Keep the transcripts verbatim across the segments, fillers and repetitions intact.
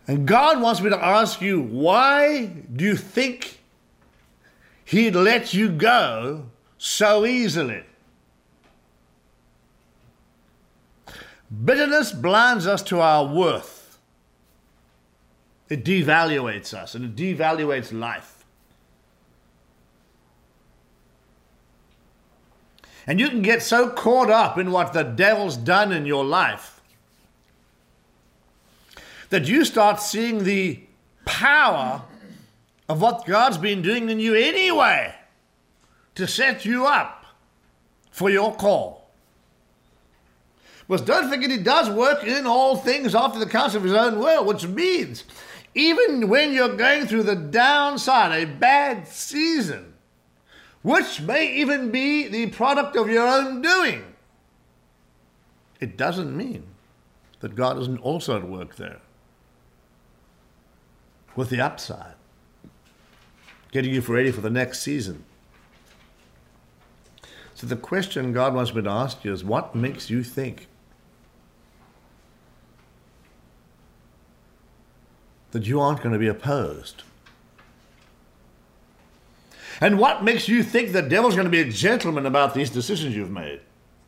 And God wants me to ask you, why do you think he'd let you go so easily? Bitterness blinds us to our worth. It devaluates us, and it devaluates life. And you can get so caught up in what the devil's done in your life that you start seeing the power of what God's been doing in you anyway to set you up for your call. But don't forget, he does work in all things after the counsel of his own will, which means even when you're going through the downside, a bad season, which may even be the product of your own doing, it doesn't mean that God isn't also at work there with the upside, getting you ready for the next season. So the question God wants me to ask you is, what makes you think that you aren't going to be opposed? And what makes you think the devil's going to be a gentleman about these decisions you've made?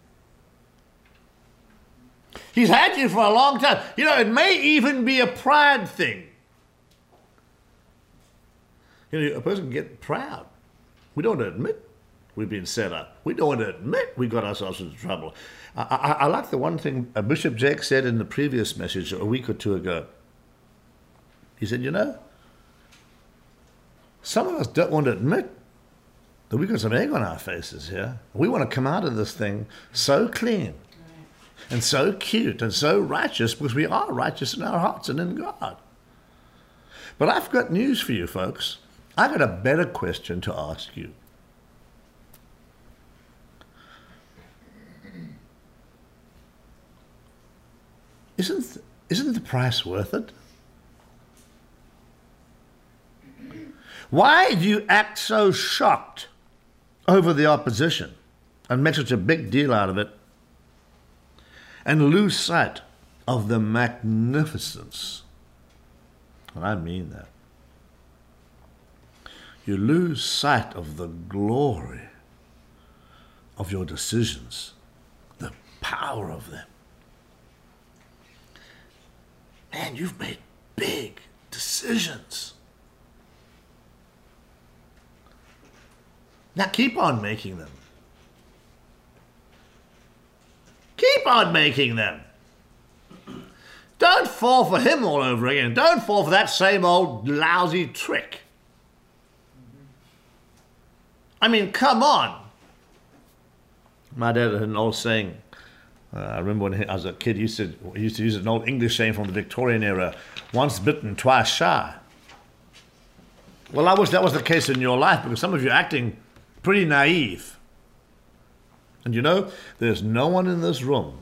He's had you for a long time. You know, it may even be a pride thing. You know, a person can get proud. We don't admit we've been set up. We don't admit we got ourselves into trouble. I, I, I like the one thing Bishop Jake said in the previous message a week or two ago. He said, you know, some of us don't want to admit that we've got some egg on our faces here. We want to come out of this thing so clean and so cute and so righteous, because we are righteous in our hearts and in God. But I've got news for you, folks. I've got a better question to ask you. Isn't, isn't the price worth it? Why do you act so shocked over the opposition and make such a big deal out of it and lose sight of the magnificence? And I mean that. You lose sight of the glory of your decisions, the power of them. Man, you've made big decisions. Now keep on making them. Keep on making them. Don't fall for him all over again. Don't fall for that same old lousy trick. I mean, come on. My dad had an old saying. Uh, I remember when he, I was a kid, he used, to, he used to use an old English saying from the Victorian era, once bitten, twice shy. Well, I wish that was the case in your life, because some of you are acting pretty naive. And you know, there's no one in this room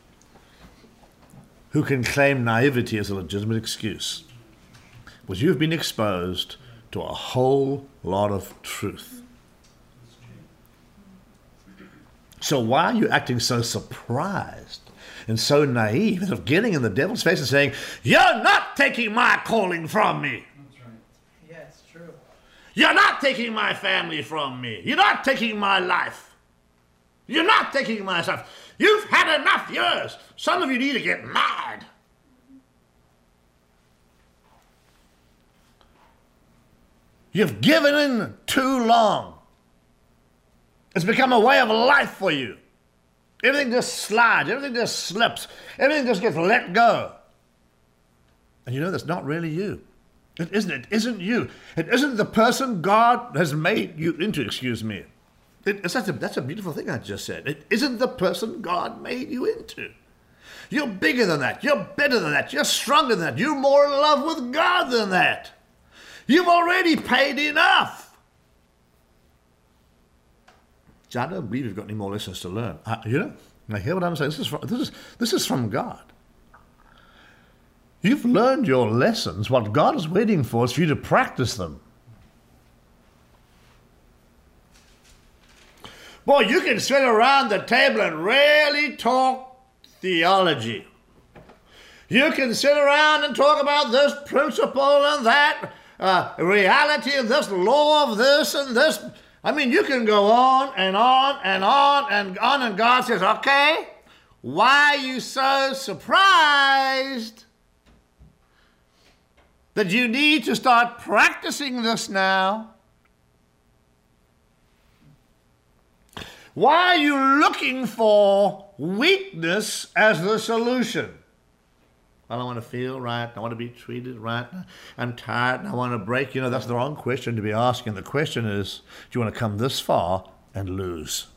who can claim naivety as a legitimate excuse, because you've been exposed to a whole lot of truth. So why are you acting so surprised and so naive, instead of getting in the devil's face and saying, you're not taking my calling from me. That's right. Yeah, it's true. You're not taking my family from me. You're not taking my life. You're not taking my stuff. You've had enough years. Some of you need to get mad. You've given in too long. It's become a way of life for you. Everything just slides. Everything just slips. Everything just gets let go. And you know, that's not really you. It isn't. It isn't you. It isn't the person God has made you into, excuse me. It, it's such a, that's a beautiful thing I just said. It isn't the person God made you into. You're bigger than that. You're better than that. You're stronger than that. You're more in love with God than that. You've already paid enough. So I don't believe you've got any more lessons to learn. I, you know, now hear what I'm saying? This is, from, this, is, this is from God. You've learned your lessons. What God is waiting for is for you to practice them. Boy, you can sit around the table and really talk theology. You can sit around and talk about this principle and that uh, reality and this law of this and this. I mean, you can go on and on and on and on, and God says, okay, why are you so surprised that you need to start practicing this now? Why are you looking for weakness as the solution? I don't want to feel right. I want to be treated right. I'm tired and I want to break. You know, that's the wrong question to be asking. The question is, do you want to come this far and lose?